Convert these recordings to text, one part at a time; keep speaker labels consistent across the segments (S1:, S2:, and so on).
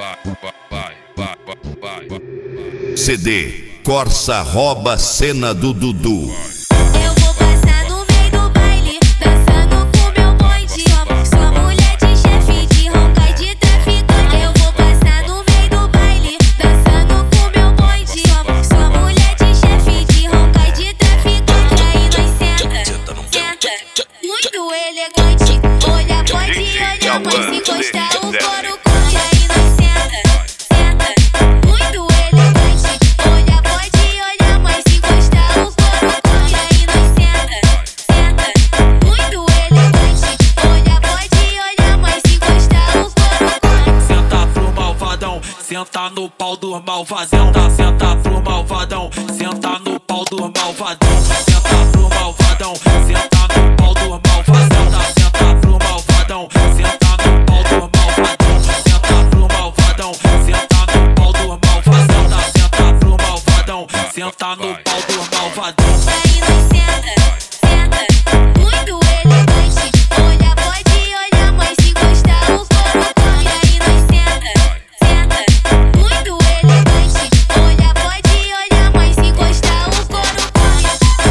S1: CD Corsa rouba cena do Dudu.
S2: Eu vou passar no meio do baile, dançando com meu bonde. Sou mulher de chefe, de ronca e de traficante. Eu vou passar no meio do baile, dançando com meu bonde. Sou mulher de chefe, de ronca e de traficante. Aí nós senta, muito elegante. Olha, pode olhar, mas se encostar o couro curte. Aí nós senta, muito elegante. Olha, pode olhar, mas se encostar o couro curte. Aí nós senta, muito elegante. Olha, pode olhar, mas se encostar o couro curte.
S3: Senta pro malvadão, senta no pau do malvadão. Senta pro malvadão, senta no pau do malvadão. Senta pro malvadão, senta no pau do malvadão. Senta pro malvadão, senta no pau do malvadão. Senta pro malvadão, senta no pau do malvadão. Senta pro malvadão, senta no pau do malvadão.
S2: Aí nós senta, muito elegante. Olha, pode olhar, mas se encostar o couro curte. Aí nós senta, muito elegante. Olha, pode olhar, mas se encostar o couro curte.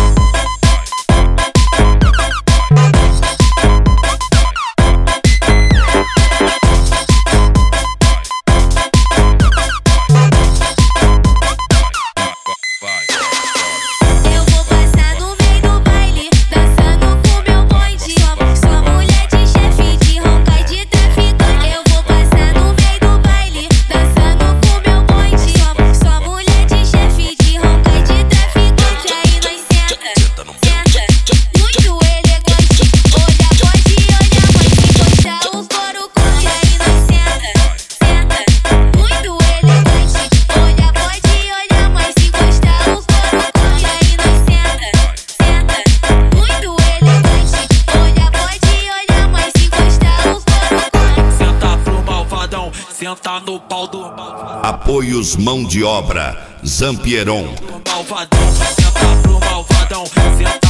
S2: Eu vou passar no meio do baile, dançando com meu bonde. Sou mulher de chefe, de ronca e de traficante. Eu vou passar no meio do baile, dançando com meu bonde. Sou mulher de chefe, de ronca e de traficante. Aí nós senta, muito elegante. Olha, pode olhar, mas se encostar o couro curte. Aí nós senta, muito elegante. Olha, pode olhar, mas se encostar o couro curte. Aí nós senta, muito elegante. Olha, pode olhar, mas se encostar o couro curte.
S3: Senta pro malvadão, senta no pau do malvadão.
S1: Apoios mão de obra Zampieron.
S3: Malvadão, senta pro malvadão, senta